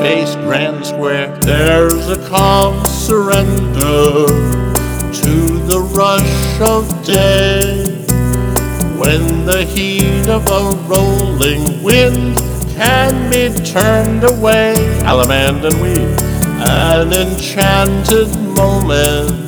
Space Grand Square. There's a calm surrender to the rush of day, when the heat of a rolling wind can be turned away. Alamand and we, an enchanted moment